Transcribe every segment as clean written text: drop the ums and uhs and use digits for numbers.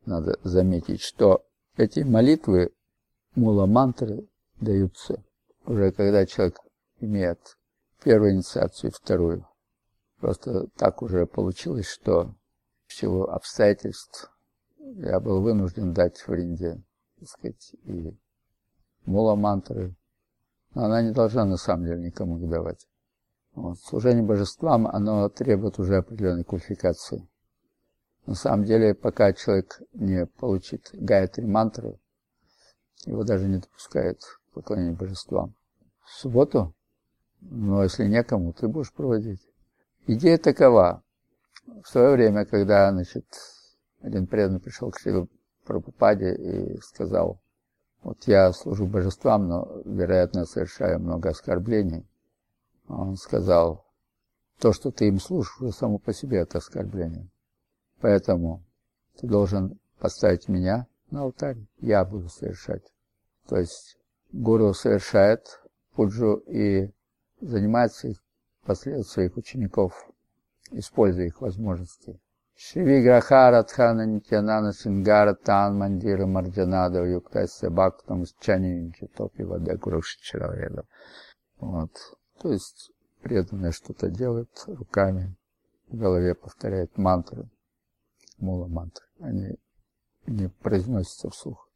надо заметить, что эти молитвы, мула-мантры, даются уже когда человек имеет первую инициацию и вторую. Просто так уже получилось, что в силу обстоятельств я был вынужден дать в Индии, так сказать, и мула-мантры. Но она не должна на самом деле никому их давать. Вот. Служение божествам, оно требует уже определенной квалификации. На самом деле, пока человек не получит гайатри мантру, его даже не допускают к поклонению божествам. В субботу, но если некому, ты будешь проводить. Идея такова. В свое время, когда, один преданный пришел к Шриле Прабхупаде и сказал: вот я служу божествам, но, вероятно, совершаю много оскорблений. Он сказал: то, что ты им служишь, уже само по себе это оскорбление. Поэтому ты должен поставить меня на алтарь, я буду совершать. То есть гуру совершает пуджу и занимается их, последует своих учеников, используя их возможности. Шри Виграха Радхана Нитянана Сингара Тан Мандира Марджанада Юктайся Бхактам Чанинчи Топи Ваде Гурушичараведа. Вот. То есть преданные что-то делают руками, в голове повторяют мантры, мула-мантры. Они не произносятся вслух.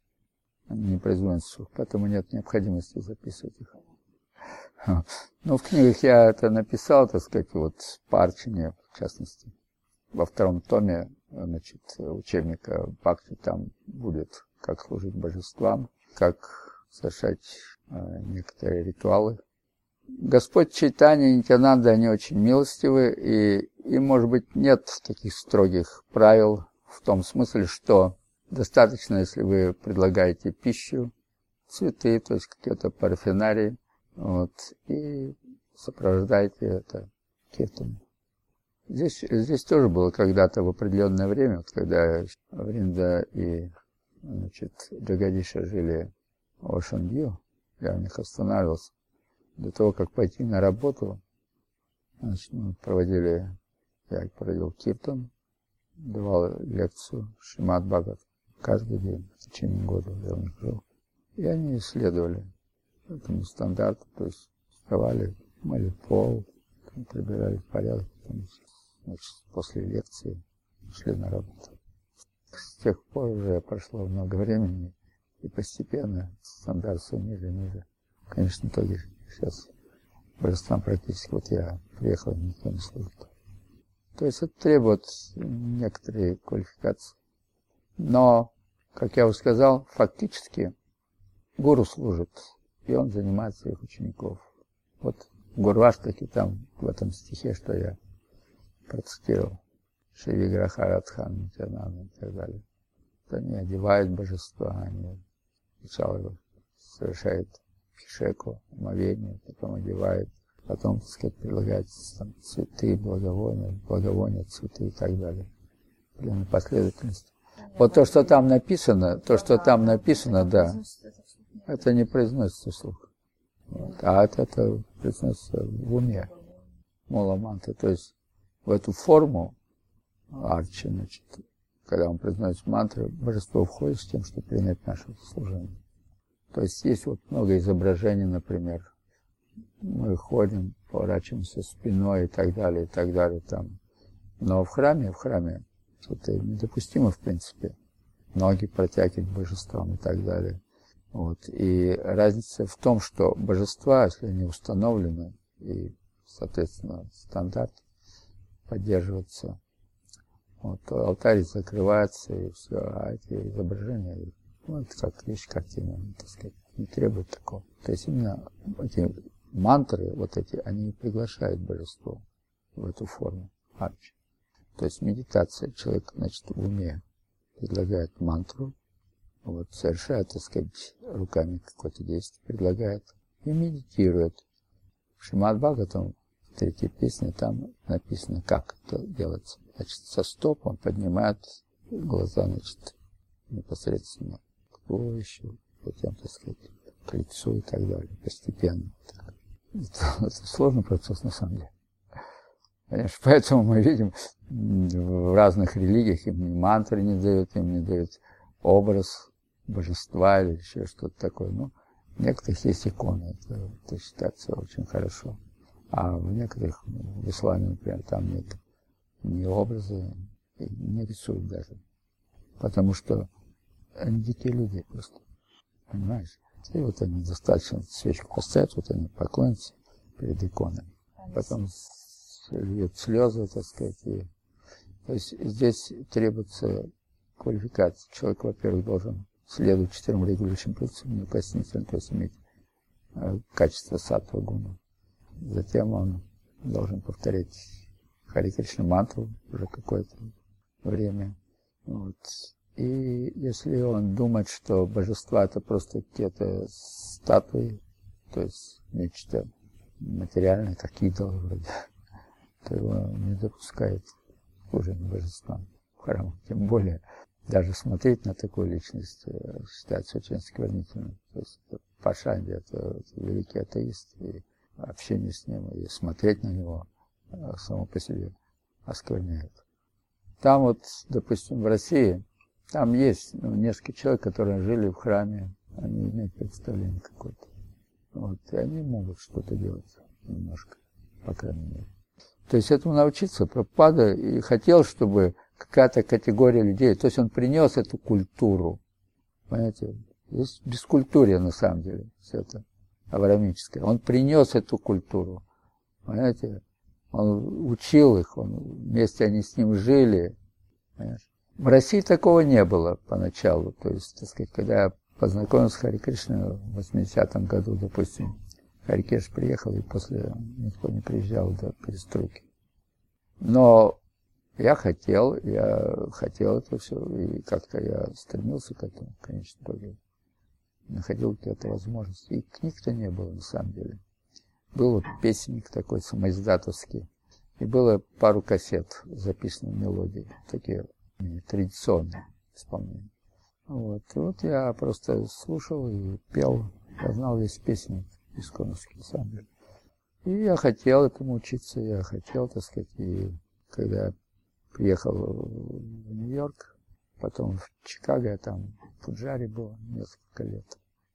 Поэтому нет необходимости записывать их. Но в книгах я это написал, так сказать, вот по Арчине, в частности. Во втором томе, учебника Бхакти там будет, как служить божествам, как совершать некоторые ритуалы. Господь Чайтанья и Нитьянанда, они очень милостивы, и, может быть, нет таких строгих правил в том смысле, что достаточно, если вы предлагаете пищу, цветы, то есть какие-то парафинарии, вот, и сопровождаете это киртаном. Здесь тоже было когда-то в определенное время, вот, когда Вринда и Джагадиша жили в Ошан-Вью, я у них останавливался. До того, как пойти на работу, я проводил киртан, давал лекцию Шримад Бхагават каждый день в течение года я у них жил. И они исследовали этому стандарту, то есть вставали, мыли пол, прибирали в порядок, после лекции шли на работу. С тех пор уже прошло много времени, и постепенно стандарт все ниже и ниже. Конечно, в итоге сейчас божествам практически, вот я приехал, никто не служит. То есть это требует некоторые квалификации. Но, как я уже сказал, фактически гуру служит, и он занимает своих учеников. Вот в Гурваштаке, там, в этом стихе, что я процитировал, Шри Виграха Радхана Нитьянанда и так далее. Они одевают божества, они сначала совершают кишеку, омовение, потом одевают, потом, так сказать, предлагают там, цветы, благовония, цветы и так далее. Определенной последовательности. Вот то, что там написано, да, это не произносится вслух. Вот. А это произносится в уме. Мула-мантры. То есть в эту форму арчи, когда он произносит мантры, божество входит с тем, чтобы принять наше служение. То есть есть вот много изображений, например. Мы ходим, поворачиваемся спиной и так далее там. Но в храме это недопустимо, в принципе. Ноги протягивать к божествам и так далее. Вот. И разница в том, что божества, если они установлены, и, соответственно, стандарт поддерживается, вот, то алтарь закрывается, и все, а эти изображения, это как вещь, картина, так сказать, не требует такого. То есть именно эти мантры, они приглашают божество в эту форму арчи. То есть медитация, человек, в уме предлагает мантру, вот, совершает, так сказать, руками какое-то действие, предлагает и медитирует. В Шримад Бхагаватам, в третьей песне, там написано, как это делается. Со стоп он поднимает глаза, непосредственно к туловищу, затем, так сказать, к лицу и так далее, постепенно. Это сложный процесс, на самом деле. Понимаешь? Поэтому мы видим в разных религиях им ни мантры не дают, им не дают образ божества или еще что-то такое. Ну, в некоторых есть иконы, это считается очень хорошо. А в некоторых, в исламе, например, там нет ни образа, не рисуют даже. Потому что они дикие люди просто. Понимаешь? И вот они достаточно свечку поставят, вот они поклонятся перед иконой. Потом льют слезы, так сказать. То есть здесь требуется квалификация. Человек, во-первых, должен следовать 4 регулирующим принципам неукоснительно, то есть иметь качество саттва гуна. Затем он должен повторять Харе Кришна мантру уже какое-то время. Вот. И если он думает, что божества это просто какие-то статуи, то есть нечто материальное, как идолы вроде, то его не допускает к служению божествам в храмах. Тем более, даже смотреть на такую личность считается очень осквернительным. То есть Пашанди это великий атеист, и общение с ним, и смотреть на него само по себе оскверняет. Там вот, допустим, в России, там есть несколько человек, которые жили в храме, они имеют представление какое-то. Вот, и они могут что-то делать немножко, по крайней мере. То есть этому научиться Прабхупада и хотел, чтобы какая-то категория людей, то есть он принес эту культуру, понимаете, здесь бескультурие на самом деле, все это авраамическое. Он принес эту культуру, понимаете, он учил их, вместе они с ним жили, понимаешь. В России такого не было поначалу, то есть, так сказать, когда я познакомился с Харе Кришной в 80-м году, допустим, Харе Кришна приехал, и после никто не приезжал до перестройки. Но я хотел это все, и как-то я стремился к этому, конечно, тоже находил какие-то возможности. И книг-то не было, на самом деле. Был вот песенник такой самоиздатовский, и было пару кассет записанных мелодий, такие традиционные исполнения. Вот. И вот я просто слушал и пел, я знал весь песенник исконовский, на самом деле. И я хотел этому учиться, я хотел, так сказать, и когда я приехал в Нью-Йорк, потом в Чикаго, я там в Фуджаре был несколько лет.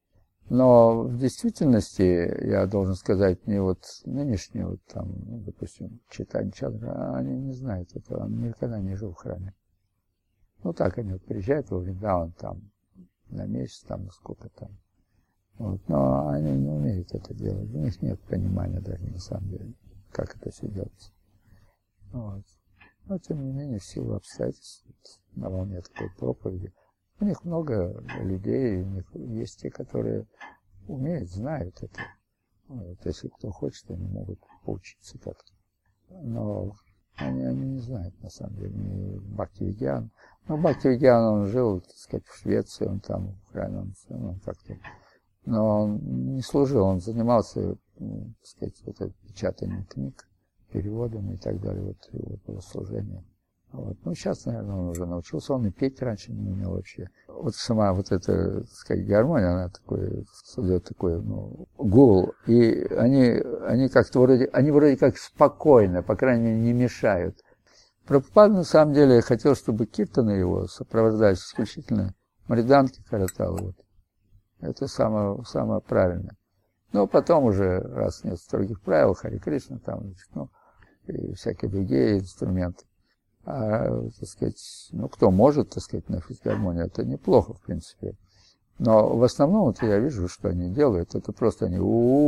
Но в действительности, я должен сказать, мне вот нынешние, вот там, ну, допустим, Чайтанья Чандра, они не знают этого, он никогда не жил в храме. Ну так, они вот приезжают во Вриндаван там на месяц, там, на сколько там. Вот, но они не умеют это делать, у них нет понимания даже на самом деле, как это все делается. Вот. Но тем не менее, в силу обстоятельств, на волне такой проповеди, у них много людей, у них есть те, которые умеют, знают это. Вот, если кто хочет, они могут поучиться как-то. Но они не знают, на самом деле, ни Бхактивидьян. Ну, Бхактивидьян, он жил, так сказать, в Швеции, он там в храме, он как-то. Но он не служил, он занимался, так сказать, вот печатанием книг, переводом и так далее, вот его служение. Вот. Ну, сейчас, наверное, он уже научился, он и петь раньше не умел вообще. Вот сама вот эта, так сказать, гармония, она такой, создает такой, ну, гул, и они как-то вроде как спокойно, по крайней мере, не мешают. Прабхупада, на самом деле, хотел, чтобы киртаны его сопровождались исключительно мриданки караталы, вот. Это самое правильное. Но потом уже, раз нет строгих правил, Харе Кришна, там, ну, и всякие другие инструменты. Так сказать, ну, кто может, так сказать, на физгармонии, это неплохо, в принципе. Но в основном, вот я вижу, что они делают, это просто они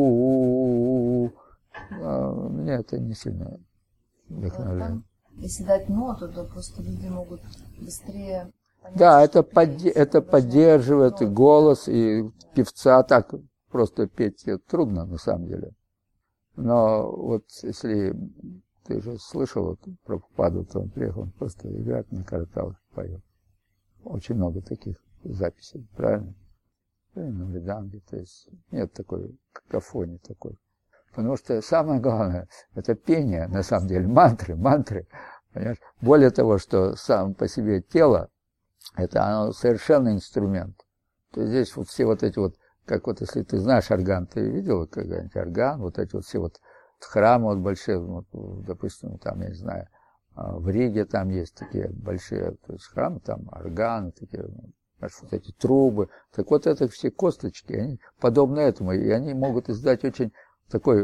меня это не сильно вдохновляет. Если дать ноту, то просто люди могут быстрее понять. Да, это поддерживает и голос, и певца так просто петь трудно, на самом деле. Но вот если ты же слышал вот, про Прабхупаду, то он приехал, он просто играет на караталах, поет. Очень много таких записей, правильно? И на мриданге, то есть нет такой какофонии такой. Потому что самое главное, это пение, на самом деле, мантры, понимаешь? Более того, что сам по себе тело, это оно совершенно инструмент. То есть здесь вот все вот эти вот, как вот если ты знаешь орган, ты видел когда-нибудь орган, вот эти вот все вот храмы вот большие, вот, допустим, там, я не знаю, в Риге там есть такие большие, то есть храмы, там органы такие, вот эти трубы. Так вот это все косточки, они подобны этому, и они могут издать очень такой,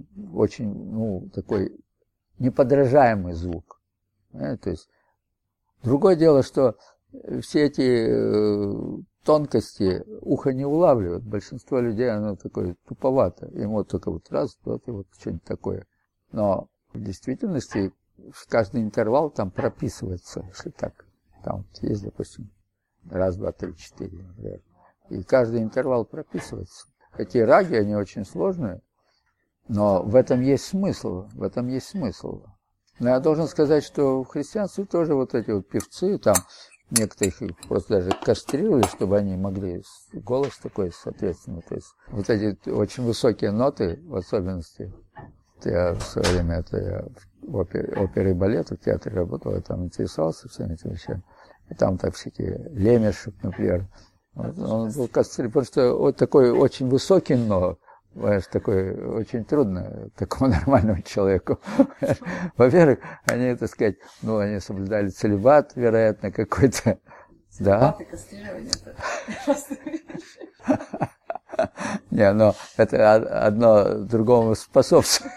такой неподражаемый звук. То есть другое дело, что все эти тонкости ухо не улавливает. Большинство людей, оно такое туповато. Им вот только вот раз, вот и вот что-нибудь такое. Но в действительности каждый интервал там прописывается, если так. Там вот есть, допустим, раз, два, три, четыре, например. И каждый интервал прописывается. Эти раги, они очень сложные, но в этом есть смысл. В этом есть смысл. Но я должен сказать, что в христианстве тоже вот эти вот певцы, там некоторых их просто даже кастрировали, чтобы они могли голос такой, соответственно. То есть вот эти очень высокие ноты, в особенности, я в свое время в опере и балете, в театре работал, я там интересовался всеми этими вещами. И там так всякие Лемешев, например. Вот, он был кастрирован, потому что вот такой очень высокий, но такой очень трудно такому нормальному человеку. Во-первых, они, так сказать, они соблюдали целибат, вероятно, какой-то. Да. Не, но это одно другому способствует.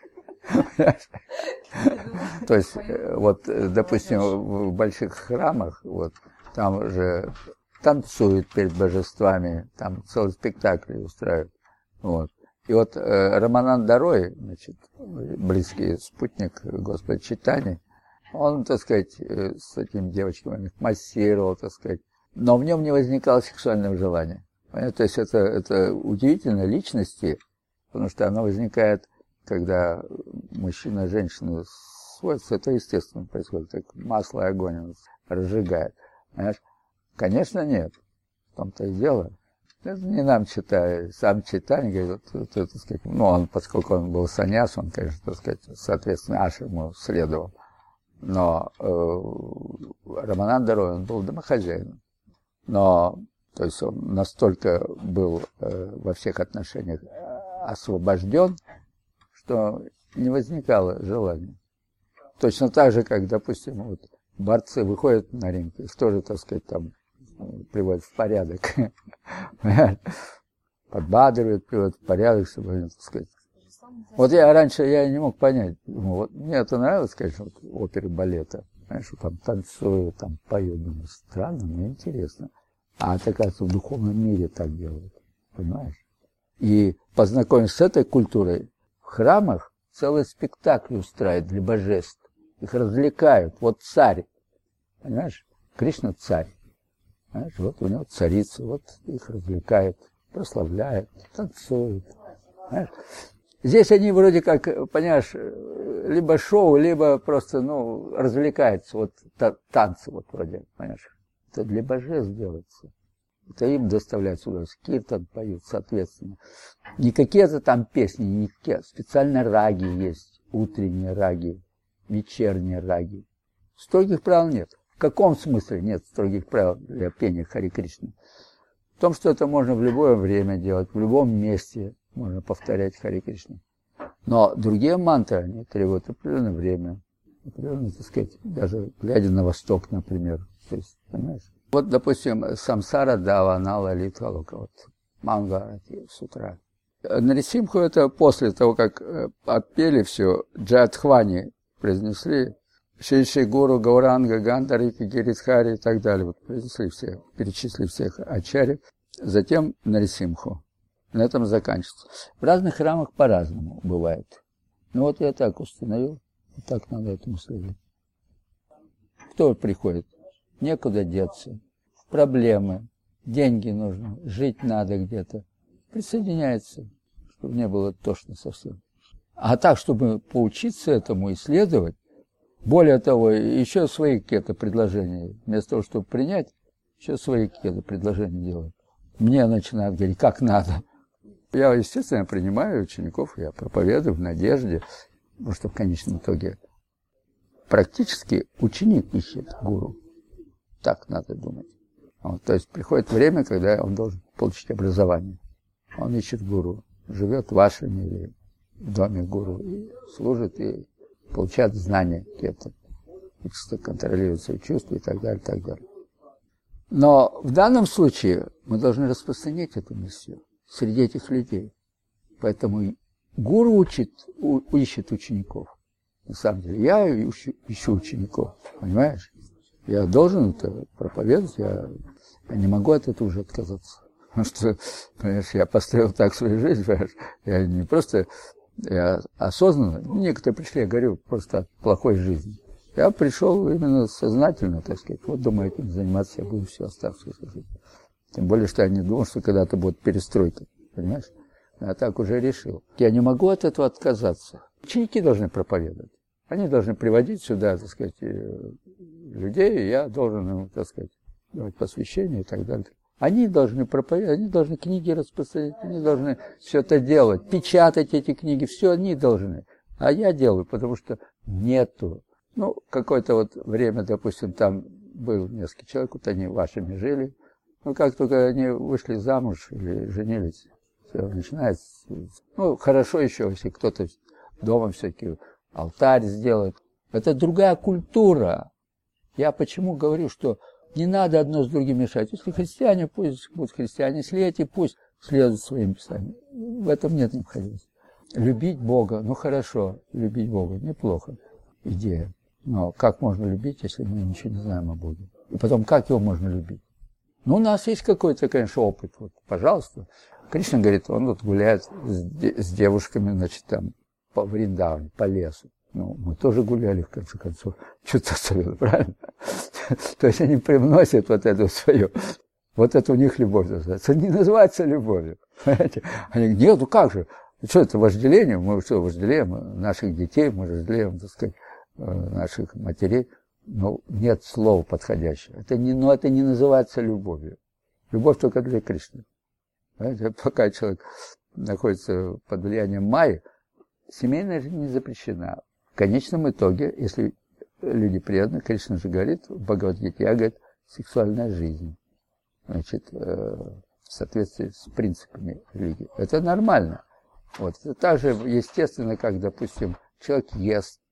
То есть, вот, допустим, в больших храмах, вот, там же танцуют перед божествами, там целый спектакль устраивают. Вот. И вот Рамананда Рой, значит, близкий спутник Господа Чайтаньи, он, так сказать, с этими девочками их массировал, так сказать, но в нем не возникало сексуального желания. Понятно? То есть это удивительно личности, потому что оно возникает, когда мужчина и женщина сводятся, это естественно происходит, как масло и огонь он разжигает. Понимаешь? Конечно, нет. В том-то и дело. Это не нам читает, сам Чайтанья говорит, так сказать, он, поскольку он был саньяс, он, конечно, так сказать, соответственно, ашраму следовал. Но Рамананда Рой, он был домохозяином. Но, то есть он настолько был во всех отношениях освобожден, что не возникало желания. Точно так же, как, допустим, вот борцы выходят на ринг, их тоже, так сказать, там приводят в порядок. Подбадривают, приводят в порядок, чтобы, так сказать. Вот я раньше не мог понять. Вот, мне это нравилось, конечно, вот, оперы балета. Знаешь, что там танцуют, там поют. Думаю, странно, но интересно. А это, оказывается, в духовном мире так делают. Понимаешь? И познакомившись с этой культурой, в храмах целый спектакль устраивают для божеств. Их развлекают. Вот царь. Понимаешь? Кришна царь. Понимаешь? Вот у него царица. Вот их развлекают, прославляют, танцуют. Понимаешь? Здесь они вроде как, понимаешь, либо шоу, либо просто, развлекаются. Вот танцы вот вроде, понимаешь. Это для божеств делается. Это им доставляют удовольствие. Киртан поют, соответственно. Не какие-то там песни, не какие. Специально раги есть. Утренние раги, вечерние раги. Строгих правил нет. В каком смысле нет строгих правил для пения Хари Кришны? В том, что это можно в любое время делать, в любом месте можно повторять Хари Кришну. Но другие мантры, они требуют определенное время. Определенно, так сказать, даже глядя на восток, например. То есть, понимаешь? Вот, допустим, Самсара Давана Лалита Лока, вот, Мангарати с утра. Нарисимху это после того, как отпели все, Джатхвани произнесли, Шиши Гуру, Гауранга, Гандарики, Гиридхари и так далее. Вот произнесли все, перечислили всех ачарьев. Затем Нарисимху. На этом заканчивается. В разных храмах по-разному бывает. Ну вот я так установил, и так надо этому следовать. Кто приходит? Некуда деться, проблемы, деньги нужно, жить надо где-то. Присоединяется, чтобы не было тошно совсем. А так, чтобы поучиться этому, исследовать, более того, еще свои какие-то предложения, вместо того, чтобы принять, еще свои какие-то предложения делают. Мне начинают говорить, как надо. Я, естественно, принимаю учеников, я проповедую в надежде, потому что в конечном итоге практически ученик ищет гуру. Так надо думать. Вот, то есть приходит время, когда он должен получить образование. Он ищет гуру, живет в ашраме или в доме гуру и служит, и получает знания какие-то, контролирует свои чувства и так далее, и так далее. Но в данном случае мы должны распространять эту миссию среди этих людей. Поэтому гуру ищет учеников. На самом деле, я ищу учеников, понимаешь? Я должен это проповедовать, я не могу от этого уже отказаться. Потому что, понимаешь, я построил так свою жизнь, понимаешь? Я не просто, я осознанно, некоторые пришли, я говорю, просто от плохой жизни. Я пришел именно сознательно, так сказать, вот думаю, этим заниматься я буду всю оставшуюся жизнь. Тем более, что я не думал, что когда-то будет перестройка, понимаешь? Я так уже решил. Я не могу от этого отказаться. Ученики должны проповедовать. Они должны приводить сюда, так сказать, людей, и я должен им, так сказать, давать посвящение и так далее. Они должны проповедовать, они должны книги распространять, они должны все это делать, печатать эти книги, все они должны. А я делаю, потому что нету. Ну, какое-то вот время, допустим, там было несколько человек, вот они вашими жили. Ну, как только они вышли замуж или женились, все начинается. Ну, хорошо еще, если кто-то дома все-таки алтарь сделает. Это другая культура. Я почему говорю, что не надо одно с другим мешать. Если христиане, пусть будут христиане, если эти, пусть следуют своим писаниям. В этом нет необходимости. Любить Бога, ну хорошо, любить Бога, неплохо, идея. Но как можно любить, если мы ничего не знаем о Боге? И потом, как его можно любить? Ну, у нас есть какой-то, конечно, опыт. Вот, пожалуйста. Кришна говорит, он вот гуляет с девушками, значит, там, по Вриндаване, по лесу. Ну, мы тоже гуляли, в конце концов. Что-то особенно, правильно? То есть они привносят вот эту свою, вот это у них любовь называется. Это не называется любовью. Понимаете? Они говорят, нет, ну как же? Что это вожделение? Мы что, вожделеем наших детей, мы вожделеем, так сказать, наших матерей. Но нет слова подходящего. Это не называется любовью. Любовь только для Кришны. Понимаете? Пока человек находится под влиянием майи, семейная жизнь не запрещена. В конечном итоге, если люди преданы, Кришна же говорит, в Бхагавад-гите, говорит, сексуальная жизнь. Значит, в соответствии с принципами религии. Это нормально. Вот. Это так же естественно, как, допустим, человек ест,